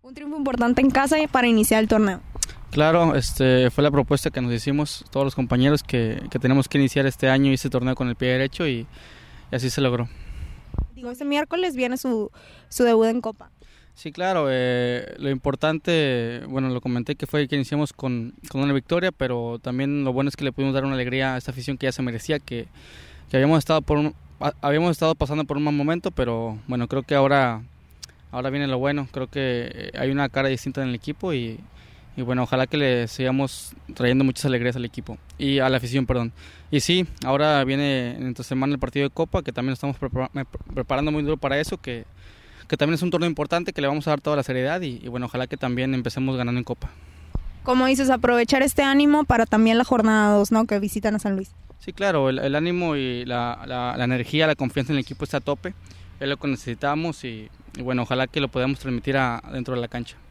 Un triunfo importante en casa para iniciar el torneo. Claro, fue la propuesta que nos hicimos todos los compañeros que tenemos que iniciar este año y este torneo con el pie derecho y así se logró. Digo, este miércoles viene su debut en Copa. Sí, claro, lo importante, bueno, lo comenté que fue que iniciamos con una victoria, pero también lo bueno es que le pudimos dar una alegría a esta afición que ya se merecía, que habíamos estado pasando por un mal momento, pero bueno, creo que ahora viene lo bueno, creo que hay una cara distinta en el equipo y bueno, ojalá que le sigamos trayendo muchas alegrías al equipo y a la afición, perdón. Y sí, ahora viene entre semana el partido de Copa, que también estamos preparando muy duro para eso, que también es un torneo importante, que le vamos a dar toda la seriedad y bueno, ojalá que también empecemos ganando en Copa. Como dices, aprovechar este ánimo para también la jornada 2, ¿no? Que visitan a San Luis. Sí, claro, el ánimo y la energía, la confianza en el equipo está a tope, es lo que necesitamos y bueno, ojalá que lo podamos transmitir dentro de la cancha.